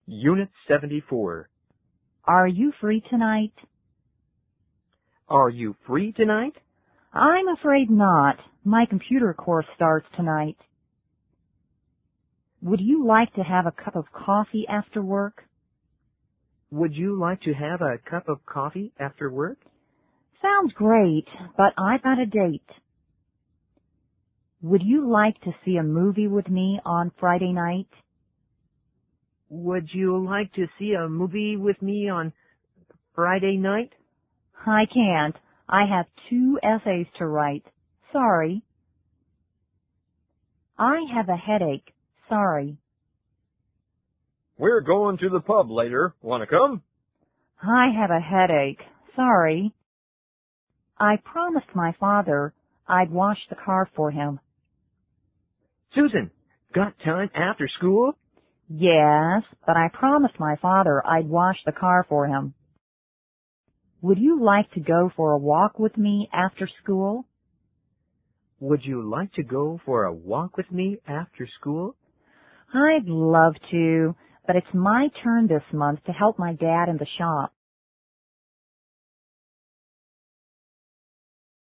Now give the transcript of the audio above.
Unit 74. Are you free tonight? Are you free tonight? I'm afraid not. My computer course starts tonight. Would you like to have a cup of coffee after work? Would you like to have a cup of coffee after work? Sounds great, but I've got a date. Would you like to see a movie with me on Friday night? Would you like to see a movie with me on Friday night? I can't. I have 2 essays to write. Sorry. I have a headache. Sorry. We're going to the pub later. Want to come? I have a headache. Sorry. I promised my father I'd wash the car for him. Susan, got time after school? Yes, but I promised my father I'd wash the car for him. Would you like to go for a walk with me after school? Would you like to go for a walk with me after school? I'd love to, but it's my turn this month to help my dad in the shop.